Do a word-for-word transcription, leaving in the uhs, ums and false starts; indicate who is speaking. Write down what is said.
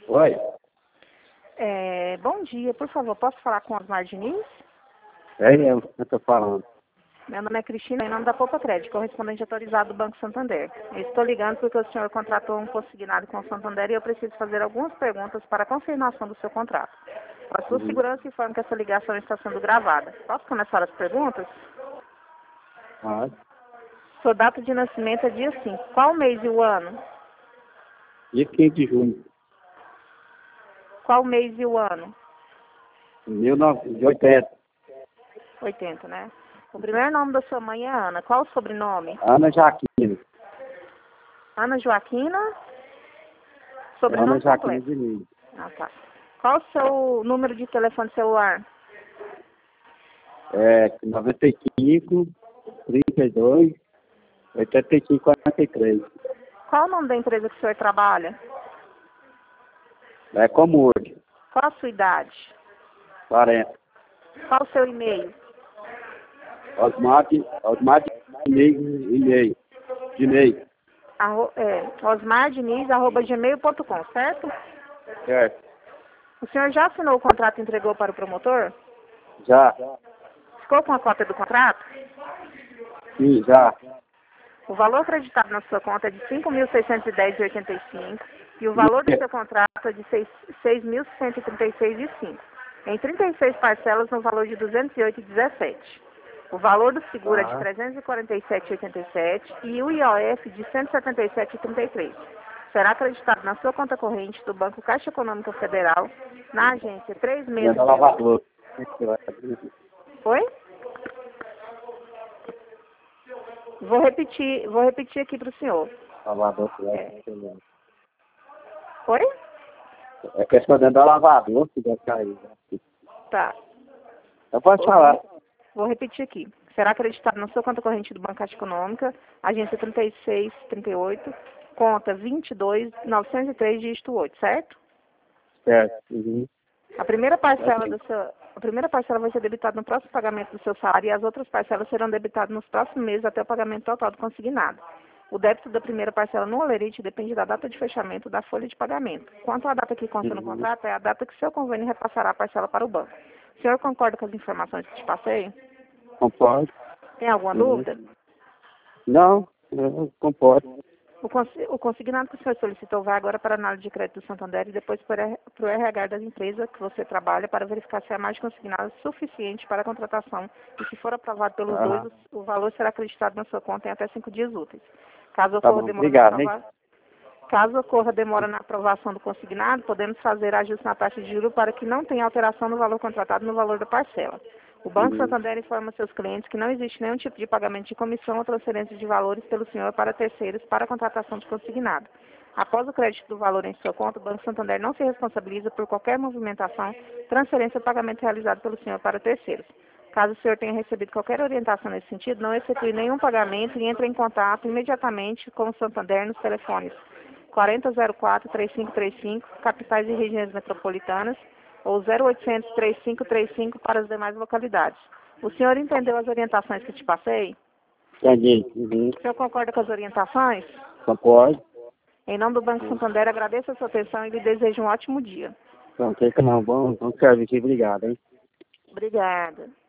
Speaker 1: Oi?
Speaker 2: É, bom dia, por favor, posso falar com Osmar Diniz?
Speaker 1: É eu que estou falando.
Speaker 2: Meu nome é Cristina, em nome da Poupa Crédito, correspondente autorizado do Banco Santander. Eu estou ligando porque o senhor contratou um consignado com o Santander e eu preciso fazer algumas perguntas para a confirmação do seu contrato. Para sua
Speaker 1: Uhum.
Speaker 2: segurança, informo que essa ligação está sendo gravada. Posso começar as perguntas?
Speaker 1: Ah,
Speaker 2: Sua data de nascimento é dia cinco. Qual o mês e o ano?
Speaker 1: dia quinze de junho
Speaker 2: Qual o mês e o ano?
Speaker 1: de mil novecentos e oitenta.
Speaker 2: oitenta, né? O primeiro nome da sua mãe é Ana. Qual o sobrenome?
Speaker 1: Ana Jaquina.
Speaker 2: Ana Joaquina?
Speaker 1: Ana
Speaker 2: Sobrenome
Speaker 1: Jaquina
Speaker 2: completo.
Speaker 1: Diniz.
Speaker 2: Ah, tá. Qual o seu número de telefone celular?
Speaker 1: É noventa e cinco, trinta e dois, oitenta e cinco, quarenta e três.
Speaker 2: Qual o nome da empresa que o senhor trabalha?
Speaker 1: É Comurg.
Speaker 2: Qual a sua idade?
Speaker 1: quarenta.
Speaker 2: Qual o seu e-mail?
Speaker 1: Osmar, Osmar Diniz, e-mail. Diniz.
Speaker 2: Arro, é, osmardiniz arroba gmail ponto com, certo?
Speaker 1: Certo.
Speaker 2: O senhor já assinou o contrato e entregou para o promotor?
Speaker 1: Já.
Speaker 2: Ficou com a cópia do contrato?
Speaker 1: Sim, já.
Speaker 2: O valor acreditado na sua conta é de cinco mil seiscentos e dez reais e oitenta e cinco centavos e o valor do seu contrato é de seis mil cento e trinta e seis reais e cinco centavos, em trinta e seis parcelas no valor de duzentos e oito reais e dezessete centavos. O valor do seguro é de
Speaker 1: Ah,
Speaker 2: trezentos e quarenta e sete reais e oitenta e sete centavos e o I O F de cento e setenta e sete reais e trinta e três centavos. Será acreditado na sua conta corrente do Banco Caixa Econômica Federal, na agência três seis
Speaker 1: dentro da
Speaker 2: zero oito.
Speaker 1: lavadora.
Speaker 2: Oi? Vou repetir, vou repetir aqui para o senhor.
Speaker 1: Lavador.
Speaker 2: É. Oi?
Speaker 1: É questão dentro da lavadora que deve cair.
Speaker 2: Tá.
Speaker 1: Então pode
Speaker 2: Vou,
Speaker 1: falar.
Speaker 2: vou repetir aqui. Será acreditado na sua conta corrente do Banco Caixa Econômica, agência trinta e seis trinta e oito, conta vinte e dois novecentos e três, dígito oito, certo?
Speaker 1: Certo. Uhum.
Speaker 2: A primeira parcela do seu, a primeira parcela vai ser debitada no próximo pagamento do seu salário e as outras parcelas serão debitadas nos próximos meses até o pagamento total do consignado. O débito da primeira parcela no holerite depende da data de fechamento da folha de pagamento. Quanto à data que consta no
Speaker 1: Uhum.
Speaker 2: contrato, é a data que seu convênio repassará a parcela para o banco. O senhor concorda com as informações que te passei?
Speaker 1: Concordo.
Speaker 2: Tem alguma
Speaker 1: Uhum.
Speaker 2: dúvida?
Speaker 1: Não, eu concordo.
Speaker 2: O, consi o consignado que o senhor solicitou vai agora para a análise de crédito do Santander e depois para o R H das empresas que você trabalha para verificar se a margem consignada é suficiente para a contratação e se for aprovado pelos dois,
Speaker 1: Ah,
Speaker 2: o, o valor será acreditado na sua conta em até cinco dias úteis. Caso
Speaker 1: tá
Speaker 2: ocorra
Speaker 1: bom.
Speaker 2: demora na
Speaker 1: Obrigado, hein?
Speaker 2: aprovação, caso ocorra demora na aprovação do consignado, podemos fazer ajuste na taxa de juros para que não tenha alteração no valor contratado no valor da parcela. O Banco
Speaker 1: Uhum.
Speaker 2: Santander informa seus clientes que não existe nenhum tipo de pagamento de comissão ou transferência de valores pelo senhor para terceiros para a contratação de consignado. Após o crédito do valor em sua conta, o Banco Santander não se responsabiliza por qualquer movimentação, transferência ou pagamento realizado pelo senhor para terceiros. Caso o senhor tenha recebido qualquer orientação nesse sentido, não efetue nenhum pagamento e entre em contato imediatamente com o Santander nos telefones quarenta zero quatro, três cinco três cinco, capitais e regiões metropolitanas, ou zero oitocentos, três cinco três cinco para as demais localidades. O senhor entendeu as orientações que te passei?
Speaker 1: Entendi. Uhum.
Speaker 2: O senhor concorda com as orientações?
Speaker 1: Concordo.
Speaker 2: Em nome do Banco Santander, agradeço a sua atenção e lhe desejo um ótimo dia.
Speaker 1: Então, tem que não. Bom, bom serviço. Obrigado, hein?
Speaker 2: Obrigada.